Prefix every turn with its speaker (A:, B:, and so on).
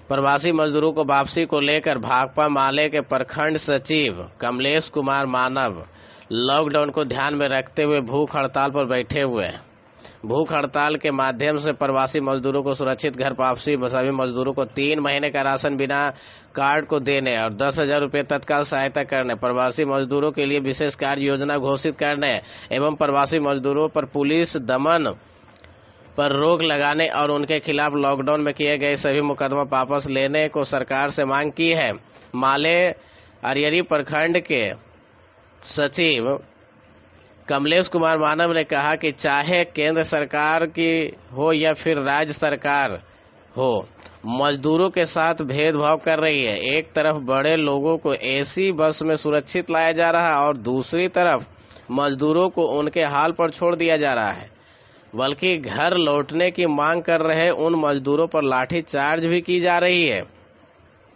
A: प्रवासी मजदूरों को वापसी को लेकर भाकपा माले के प्रखंड सचिव कमलेश कुमार मानव लॉकडाउन को ध्यान में रखते हुए भूख हड़ताल पर बैठे हुए हैं। भूख हड़ताल के माध्यम से प्रवासी मजदूरों को सुरक्षित घर वापसी, सभी मजदूरों को 3 महीने का राशन बिना कार्ड को देने और 10,000 रुपये तत्काल सहायता करने, प्रवासी मजदूरों के लिए विशेष कार्य योजना घोषित करने एवं प्रवासी मजदूरों पर पुलिस दमन पर रोक लगाने और उनके खिलाफ लॉकडाउन में किए गए सभी मुकदमा वापस लेने को सरकार से मांग की है। माले अरियरी प्रखंड के सचिव कमलेश कुमार मानव ने कहा कि चाहे केंद्र सरकार की हो या फिर राज्य सरकार हो, मजदूरों के साथ भेदभाव कर रही है। एक तरफ बड़े लोगों को एसी बस में सुरक्षित लाया जा रहा है और दूसरी तरफ मजदूरों को उनके हाल पर छोड़ दिया जा रहा है, बल्कि घर लौटने की मांग कर रहे उन मजदूरों पर लाठीचार्ज भी की जा रही है।